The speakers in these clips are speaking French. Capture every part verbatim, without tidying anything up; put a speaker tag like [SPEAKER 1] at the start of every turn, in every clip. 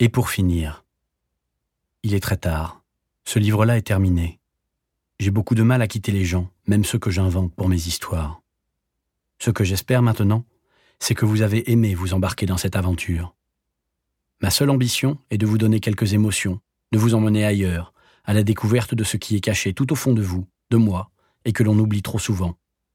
[SPEAKER 1] Et pour finir, il est très tard. Ce livre-là est terminé. J'ai beaucoup de mal à quitter les gens, même ceux que j'invente pour mes histoires. Ce que j'espère maintenant, c'est que vous avez aimé vous embarquer dans cette aventure. Ma seule ambition est de vous donner quelques émotions, de vous emmener ailleurs, à la découverte de ce qui est caché tout au fond de vous, de moi, et que l'on oublie trop souvent.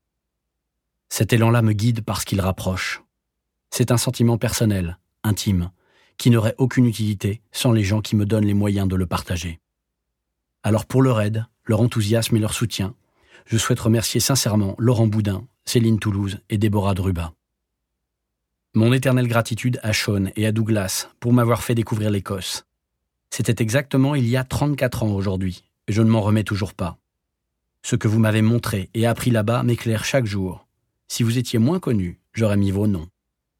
[SPEAKER 1] Cet élan-là me guide parce qu'il rapproche. C'est un sentiment personnel, intime, qui n'aurait aucune utilité sans les gens qui me donnent les moyens de le partager. Alors pour leur aide, leur enthousiasme et leur soutien, je souhaite remercier sincèrement Laurent Boudin, Céline Toulouse et Déborah Druba. Mon éternelle gratitude à Sean et à Douglas pour m'avoir fait découvrir l'Écosse. C'était exactement il y a trente-quatre ans aujourd'hui, et je ne m'en remets toujours pas. Ce que vous m'avez montré et appris là-bas m'éclaire chaque jour. Si vous étiez moins connus, j'aurais mis vos noms.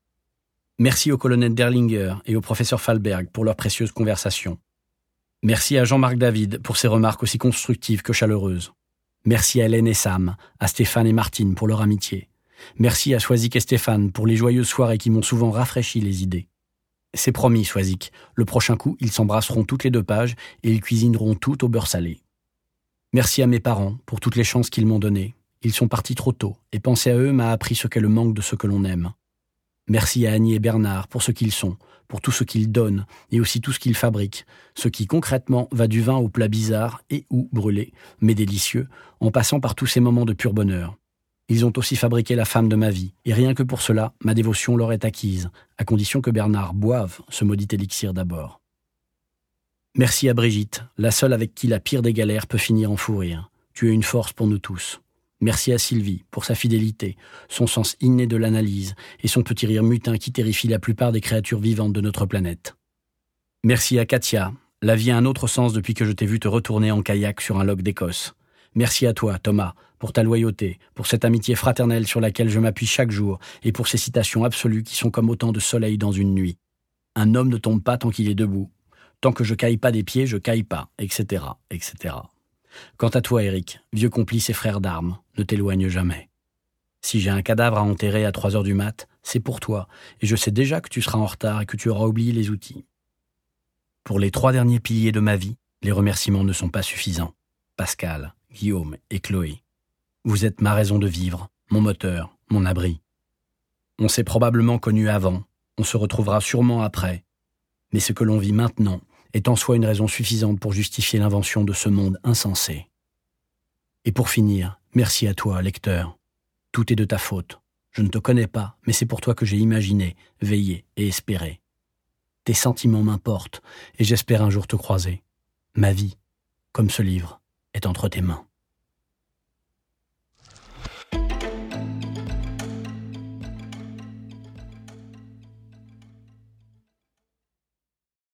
[SPEAKER 1] Merci au colonel Derlinger et au professeur Falberg pour leurs précieuses conversations. Merci à Jean-Marc David pour ses remarques aussi constructives que chaleureuses. Merci à Hélène et Sam, à Stéphane et Martine pour leur amitié. Merci à Swazik et Stéphane pour les joyeuses soirées qui m'ont souvent rafraîchi les idées. C'est promis, Swazik, le prochain coup, ils s'embrasseront toutes les deux pages et ils cuisineront tout au beurre salé. Merci à mes parents pour toutes les chances qu'ils m'ont données. Ils sont partis trop tôt et penser à eux m'a appris ce qu'est le manque de ce que l'on aime. Merci à Annie et Bernard pour ce qu'ils sont, pour tout ce qu'ils donnent et aussi tout ce qu'ils fabriquent, ce qui concrètement va du vin au plat bizarre et ou brûlé, mais délicieux, en passant par tous ces moments de pur bonheur. Ils ont aussi fabriqué la femme de ma vie, et rien que pour cela, ma dévotion leur est acquise, à condition que Bernard boive ce maudit élixir d'abord. Merci à Brigitte, la seule avec qui la pire des galères peut finir en fou rire. Tu es une force pour nous tous. Merci à Sylvie pour sa fidélité, son sens inné de l'analyse et son petit rire mutin qui terrifie la plupart des créatures vivantes de notre planète. Merci à Katia, la vie a un autre sens depuis que je t'ai vu te retourner en kayak sur un loch d'Écosse. Merci à toi, Thomas, pour ta loyauté, pour cette amitié fraternelle sur laquelle je m'appuie chaque jour et pour ces citations absolues qui sont comme autant de soleil dans une nuit. Un homme ne tombe pas tant qu'il est debout. Tant que je caille pas des pieds, je caille pas, et cetera, et cetera. Quant à toi, Eric, vieux complice et frère d'armes, ne t'éloigne jamais. Si j'ai un cadavre à enterrer à trois heures du mat, c'est pour toi, et je sais déjà que tu seras en retard et que tu auras oublié les outils. Pour les trois derniers piliers de ma vie, les remerciements ne sont pas suffisants. Pascal, Guillaume et Chloé. Vous êtes ma raison de vivre, mon moteur, mon abri. On s'est probablement connus avant, on se retrouvera sûrement après, mais ce que l'on vit maintenant est en soi une raison suffisante pour justifier l'invention de ce monde insensé. Et pour finir, merci à toi, lecteur. Tout est de ta faute. Je ne te connais pas, mais c'est pour toi que j'ai imaginé, veillé et espéré. Tes sentiments m'importent, et j'espère un jour te croiser. Ma vie, comme ce livre, est entre tes mains.